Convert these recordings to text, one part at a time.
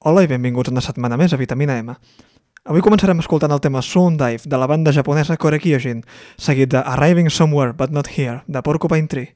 Hola i benvinguts una setmana més a Vitamina M. Avui començarem escoltant el tema Soon Dive de la banda japonesa Kore Kyojin, seguit de Arriving Somewhere But Not Here de Porcupine Tree.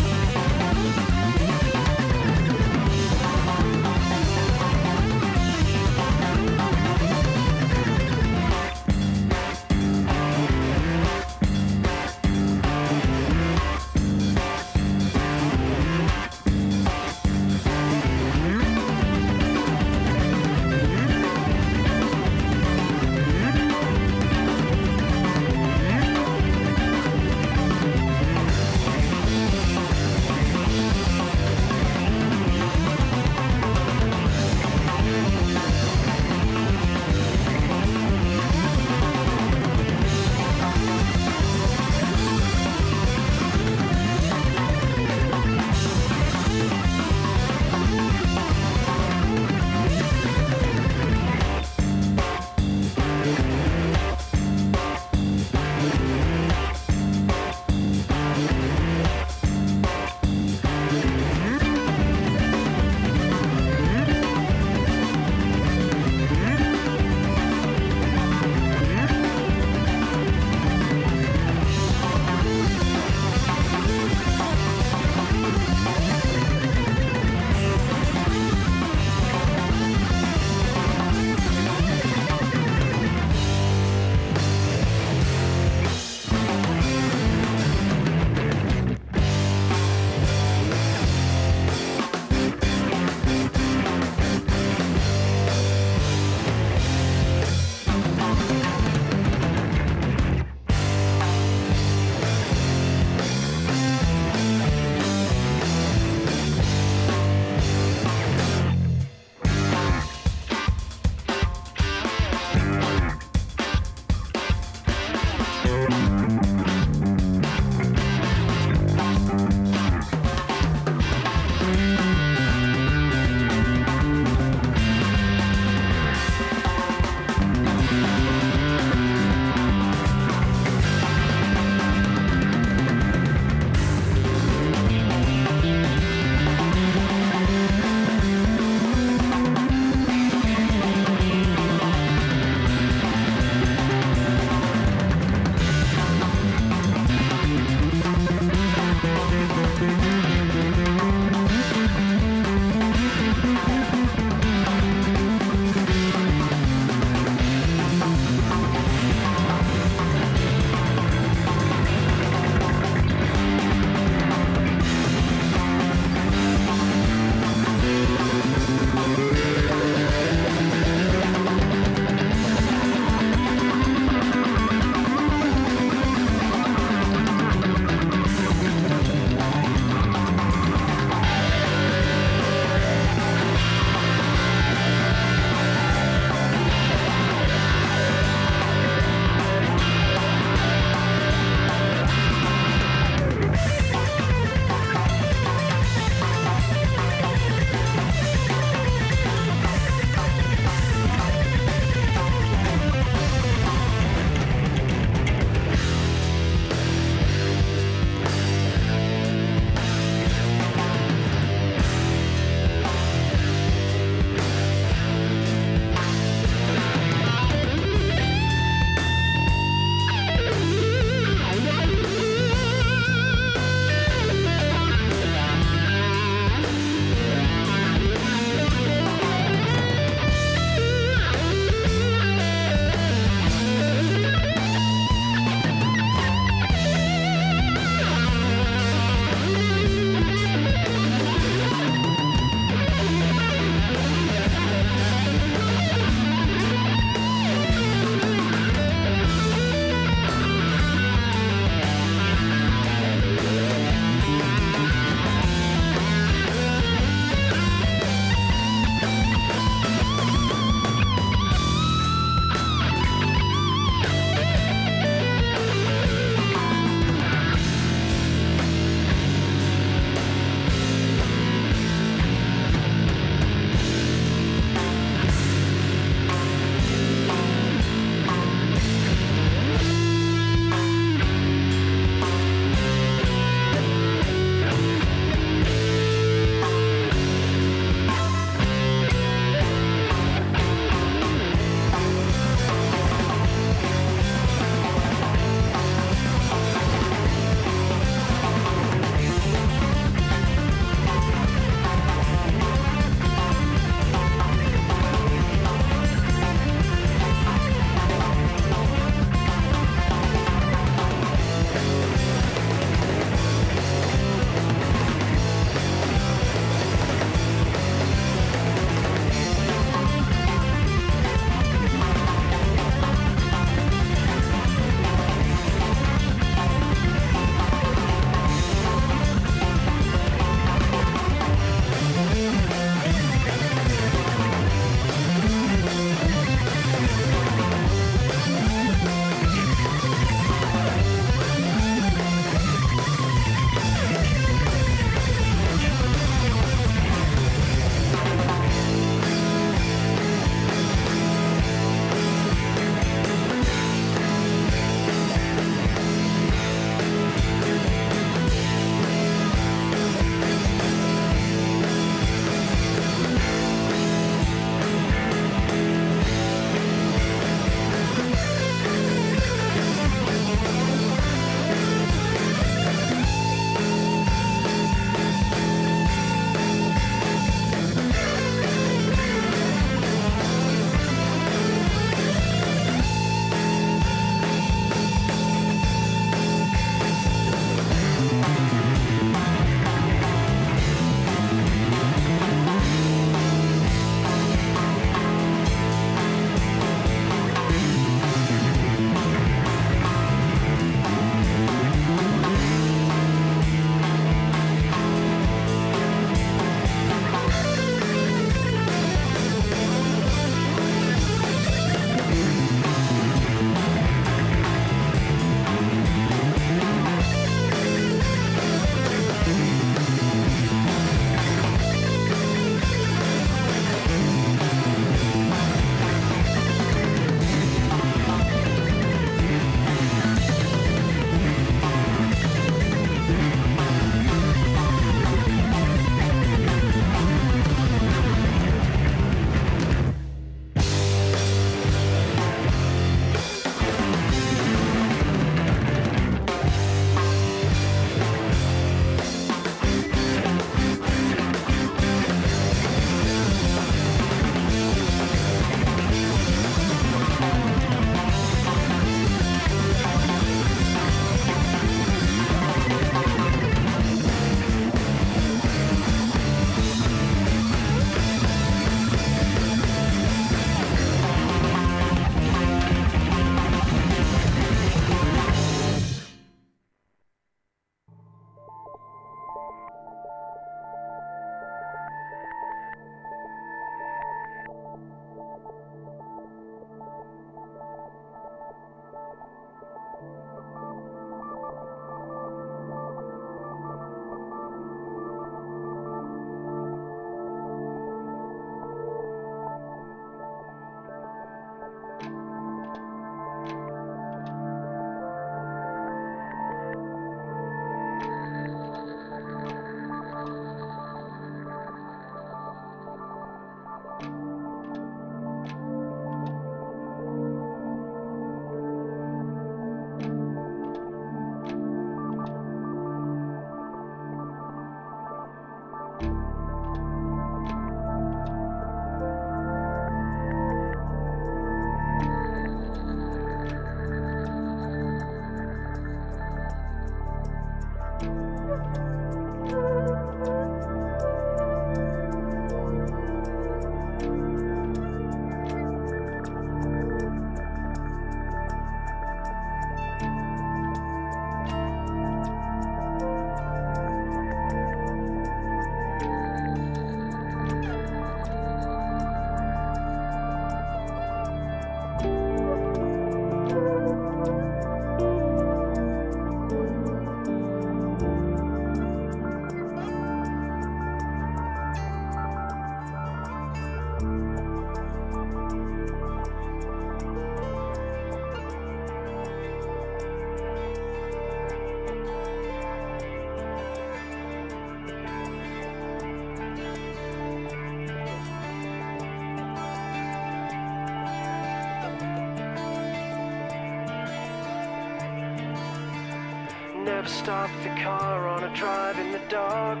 never stop the car on a drive in the dark.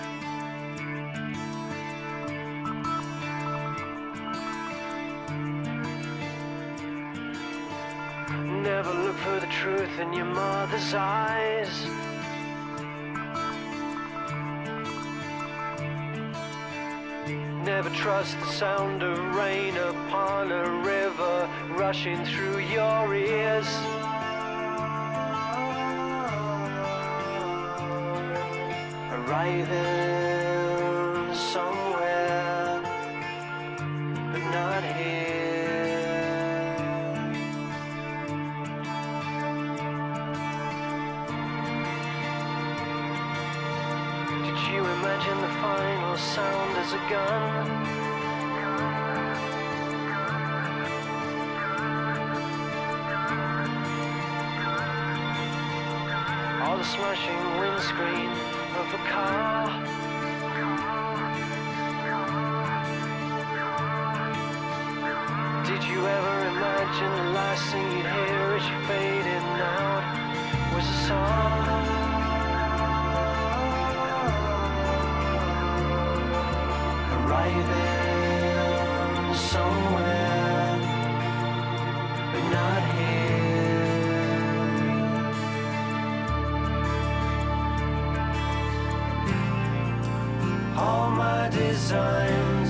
Never look for the truth in your mother's eyes. Never trust the sound of rain upon a river rushing through your ears. Arriving somewhere, but not here. Did you imagine the final sound as a gun? Or the smashing windscreen of a car? Did you ever imagine the last thing you'd hear as you fade in and out was a song? Arriving somewhere, but not here. All my designs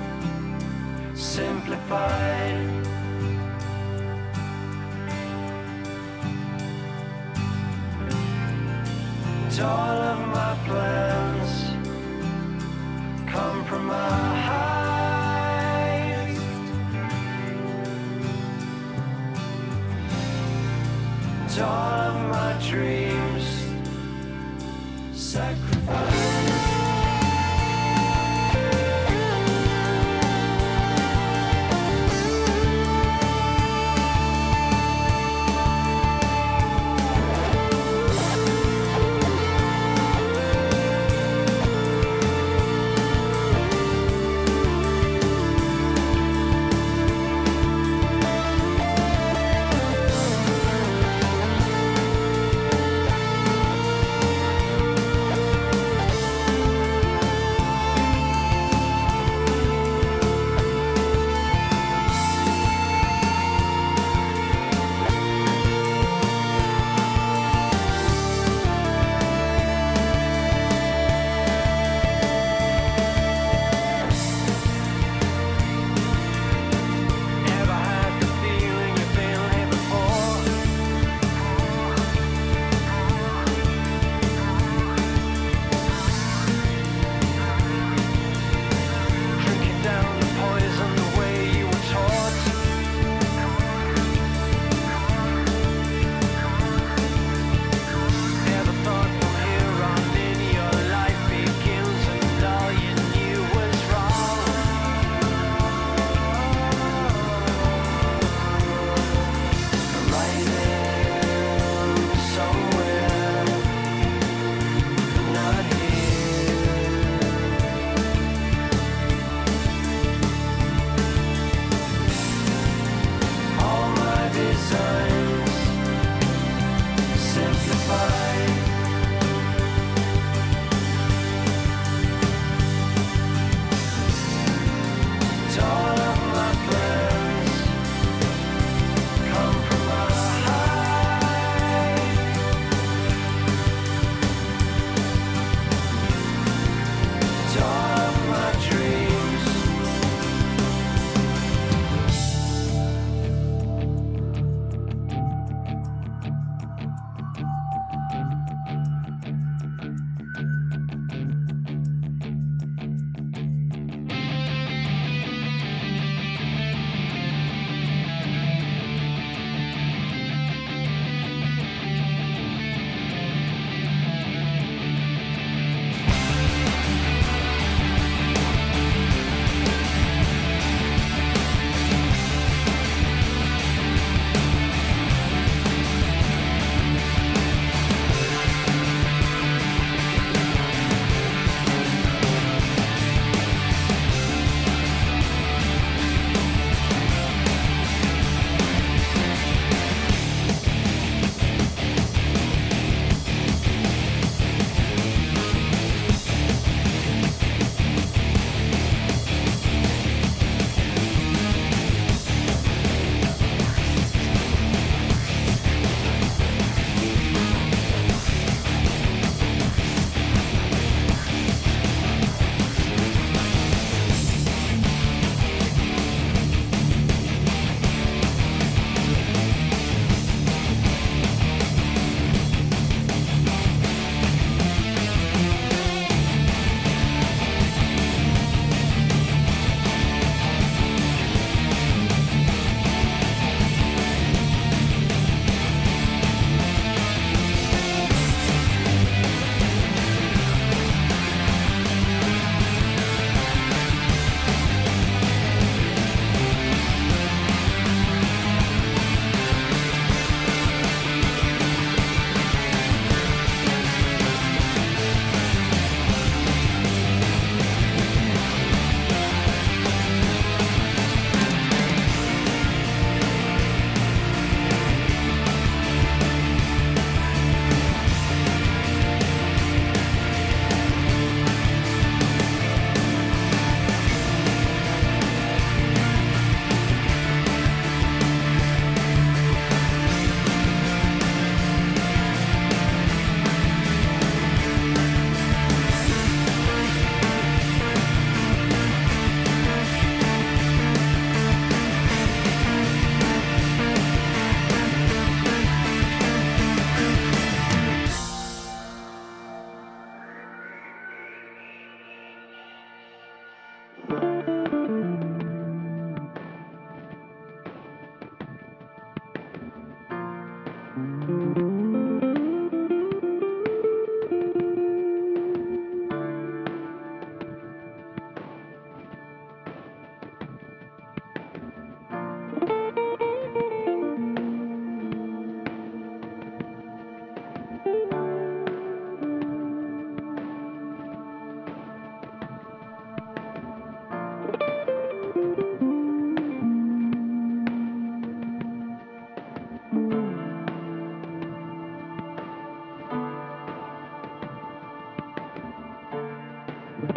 simplified. And all of my plans compromised. And all of my dreams sacrificed.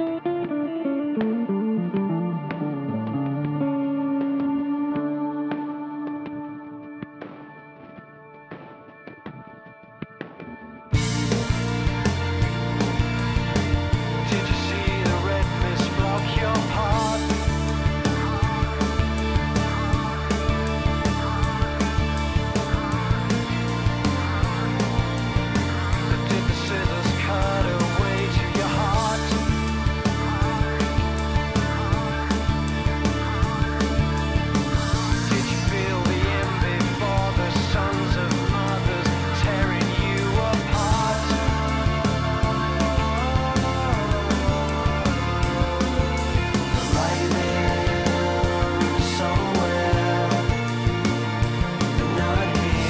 Did you see the red mist block your path? Did the scissors cut away to your heart? Did you feel the end before the sons of mothers tearing you apart? Arriving somewhere, not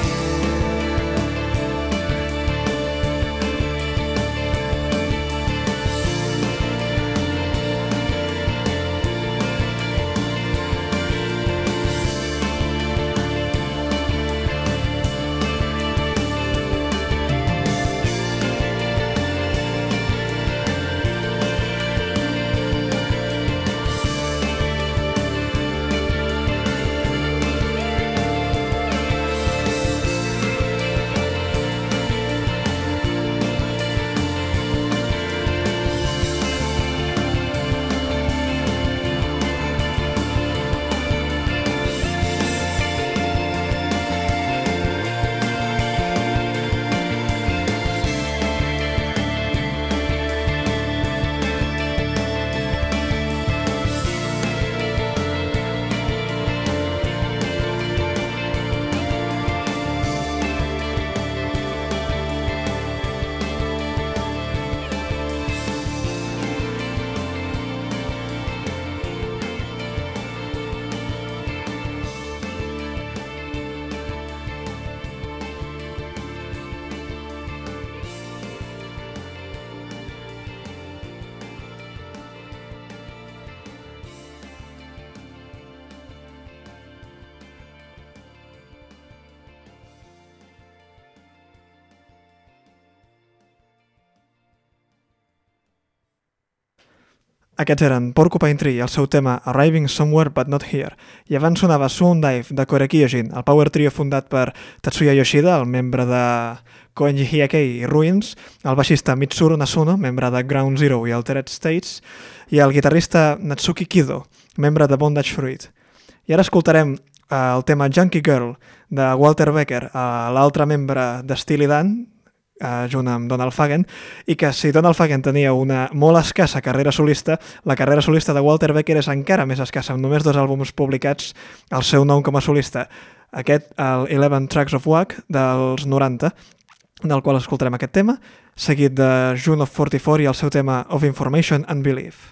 Aquests eren Porcupine Tree i el seu tema Arriving Somewhere But Not Here, i abans sonava Swoon Dive de Kore Kyojin, el power trio fundat per Tatsuya Yoshida, el membre de Koenji Hyakei i Ruins, el baixista Mitsuru Nasuno, membre de Ground Zero i Altered States, i el guitarrista Natsuki Kido, membre de Bondage Fruit. I ara escoltarem el tema Junkie Girl de Walter Becker, l'altre membre de Steely Dan, junt amb Donald Fagen, i que si Donald Fagen tenia una molt escassa carrera solista, la carrera solista de Walter Becker és encara més escassa, amb només 2 àlbums publicats al seu nom com a solista. Aquest, el 11 Tracks of Wack dels 90, del qual escoltarem aquest tema, seguit de June of 44 i el seu tema Of Information and Belief.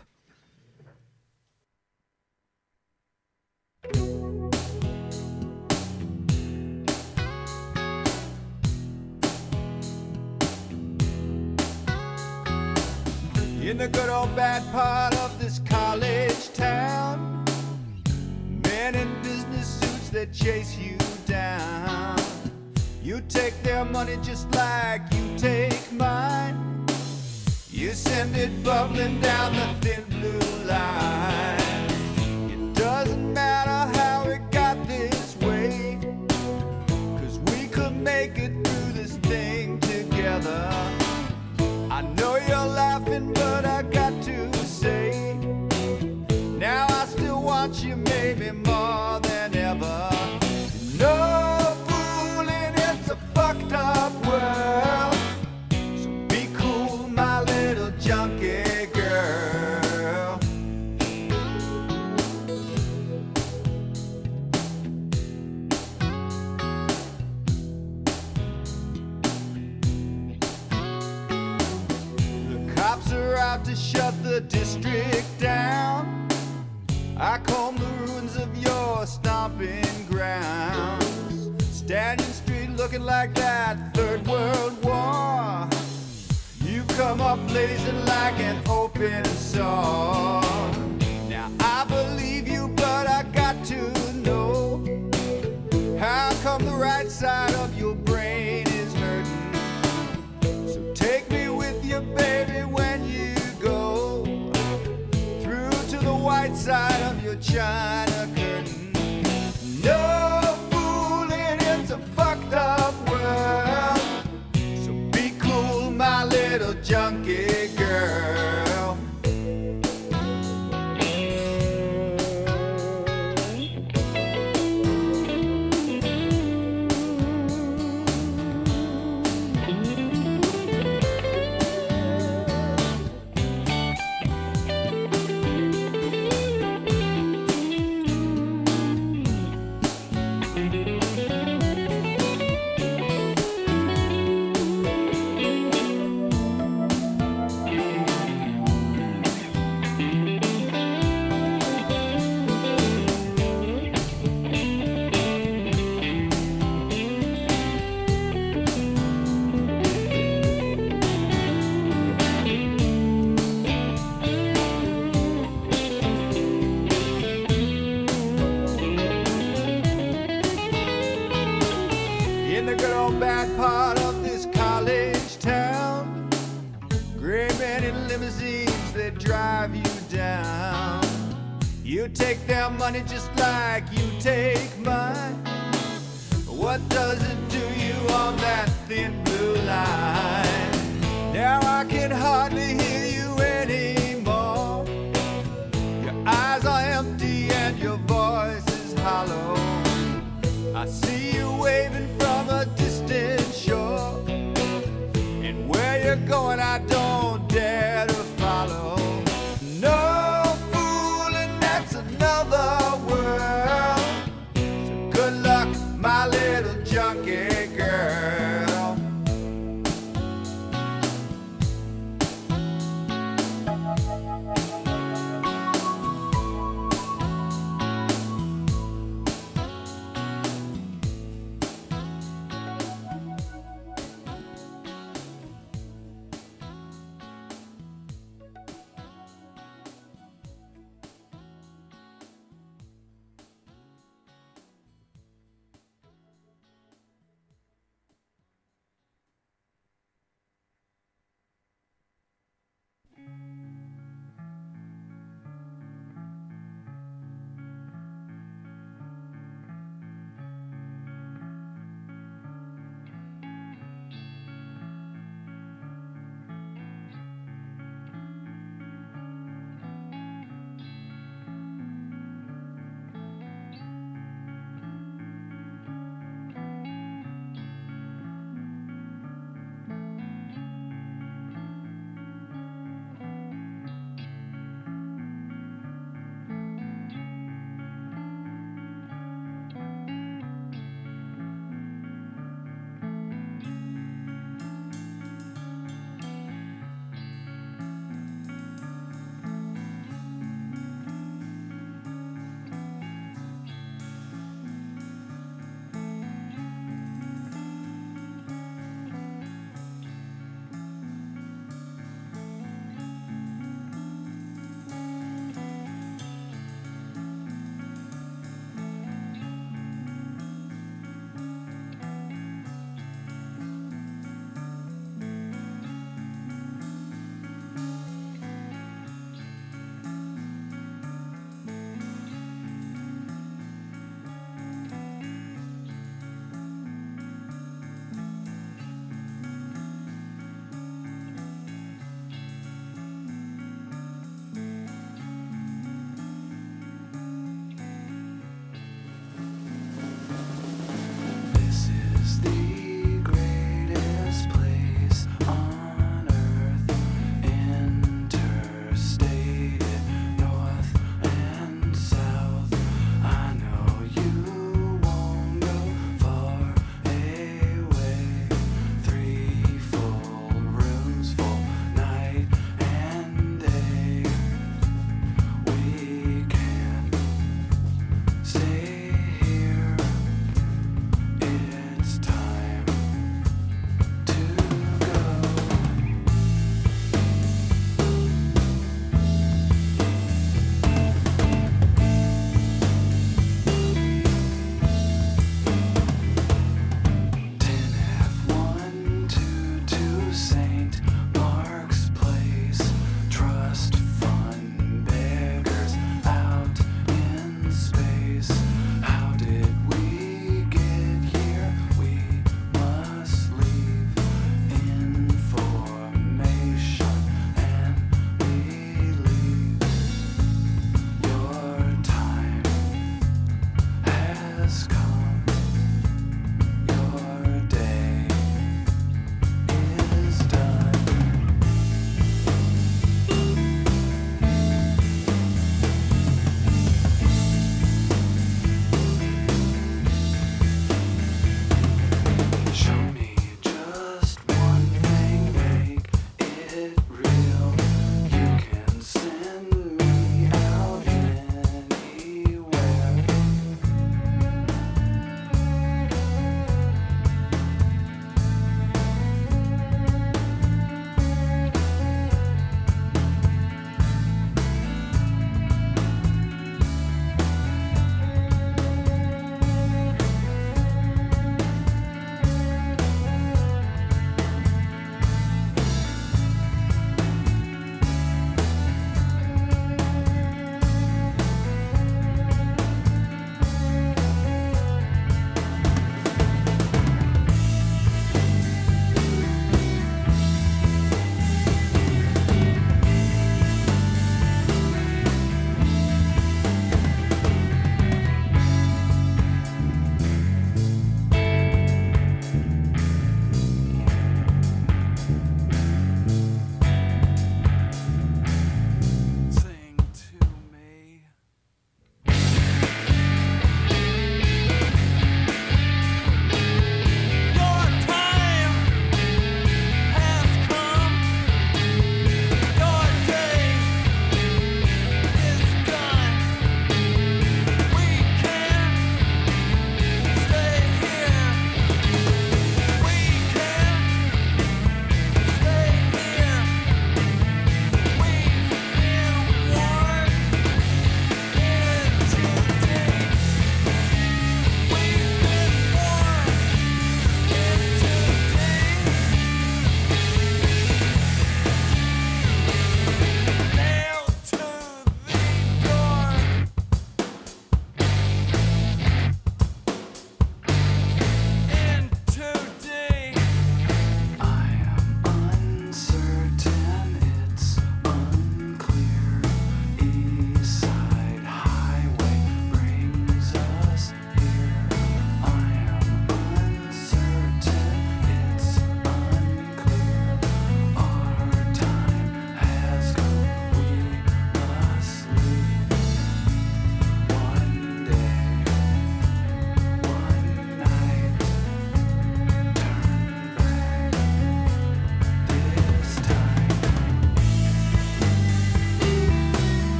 In the good old bad part of this college town, men in business suits that chase you down. You take their money just like you take mine. You send it bubbling down the thin blue line. It doesn't matter how it got this way, 'cause we could make it through this thing together. I know you're laughing, but I got to say, now I still want you maybe more than ever. No fooling, it's a fucked up world. So be cool, my little junkie girl. Cops are out to shut the district down. I comb the ruins of your stomping grounds. Stanton Street looking like that Third World War. You come up blazing like an open sore. Now I believe you, but I got to know, how come the right side of your brain is hurting? So take me with you, baby, when you go. little junkie girl. In the good old bad part of this college town, gray men in limousines that drive you down. You take their money just like you take mine. What does it do you on that thin blue line? Now I can hardly hear you anymore. Your eyes are empty and your voice is hollow. I see you waving from a distant shore, and where you're going I don't dare to follow. No fooling, that's another world. So good luck, my little junkie girl.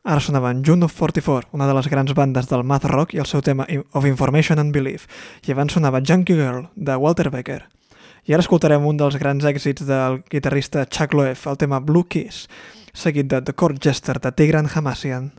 Ara sonaven June of 44, una de les grans bandes del math rock, i el seu tema Of Information and Belief, i abans sonava Junkie Girl, de Walter Becker. I ara escoltarem un dels grans èxits del guitarrista Chuck Loef, el tema Blue Kiss, seguit de The Court Jester de Tigran Hamasyan.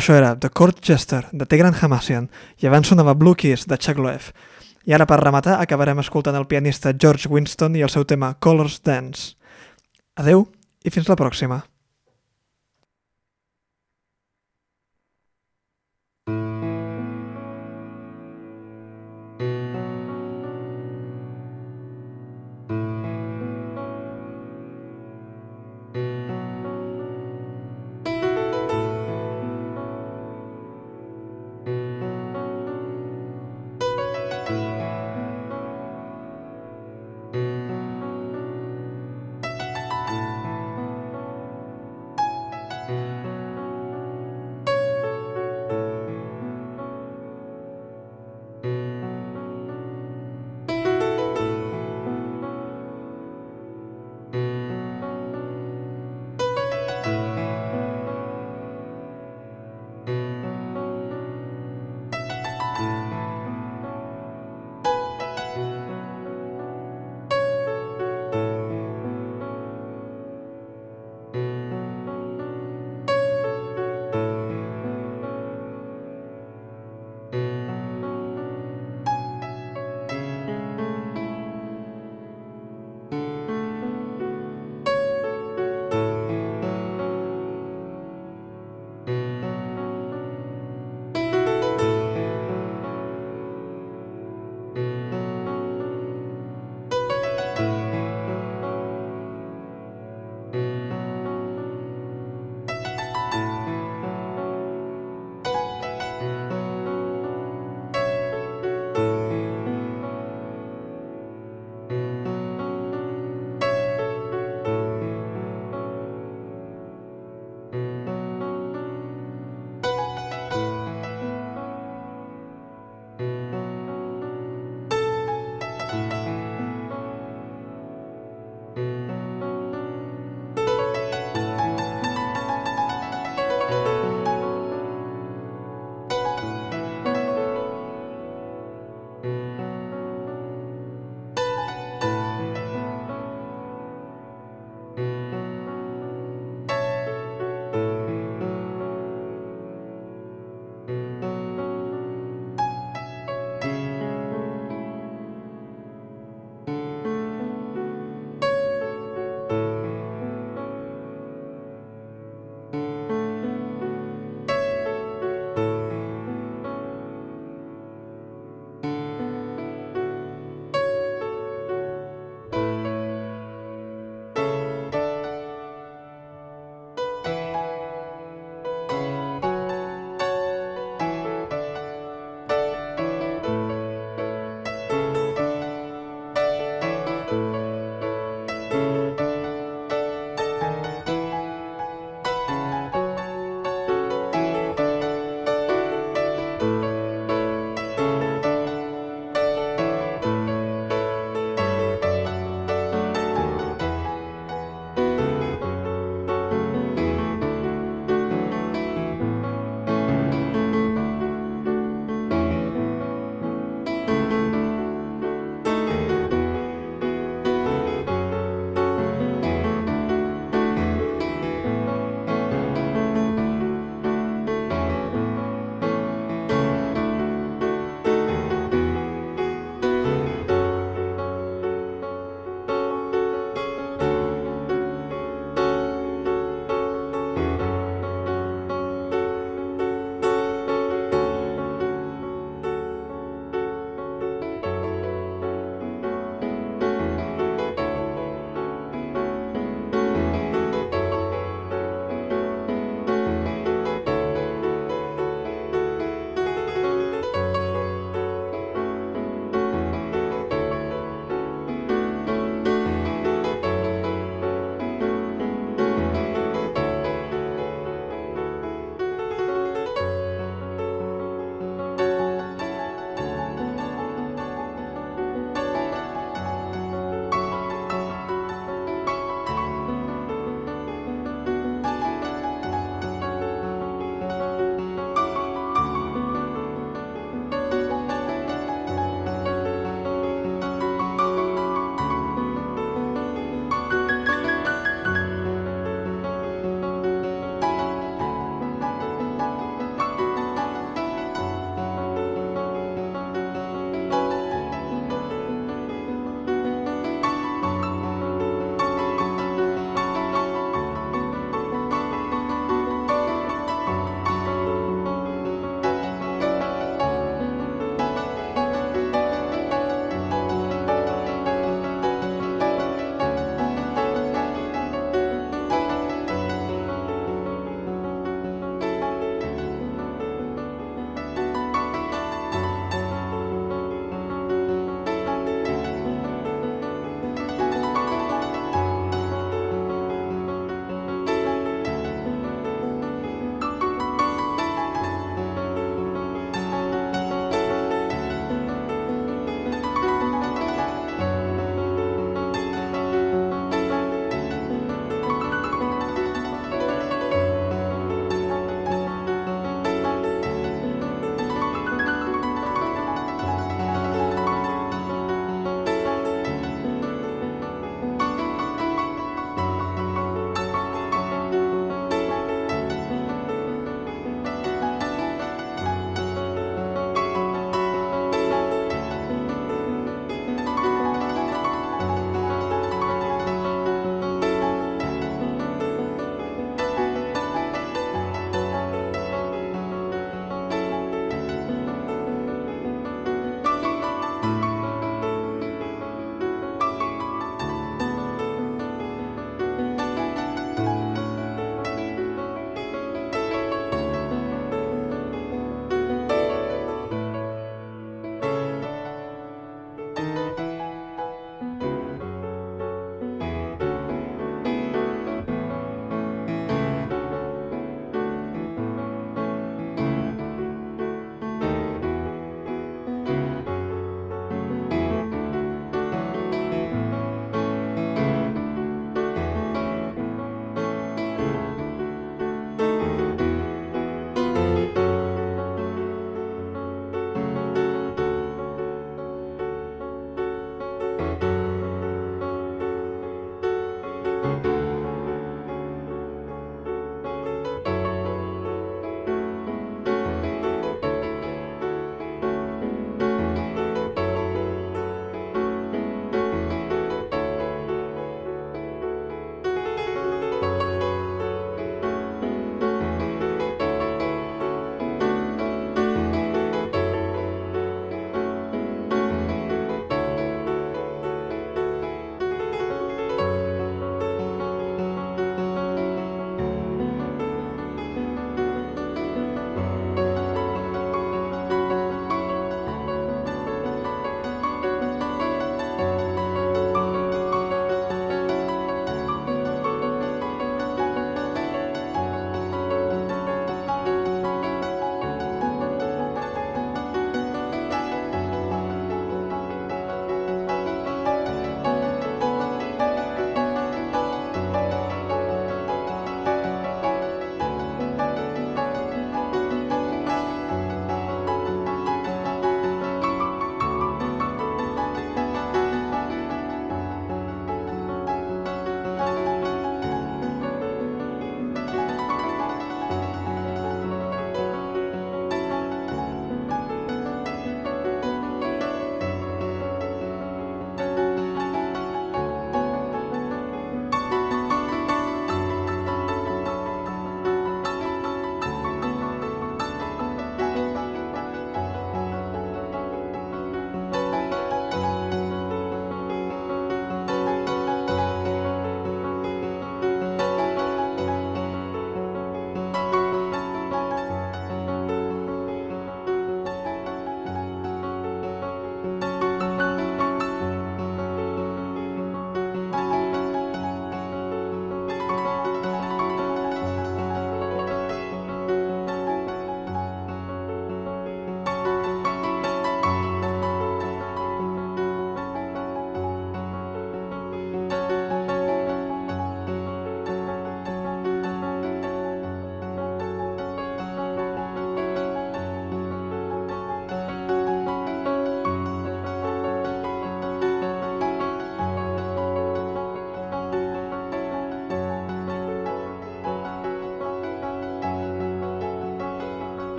Això era The Court Jester, de Tigran Hamasyan, i abans sonava Blue Kiss, de Chuck Loef. I ara, per rematar, acabarem escoltant el pianista George Winston i el seu tema Colors Dance. Adeu i fins la pròxima.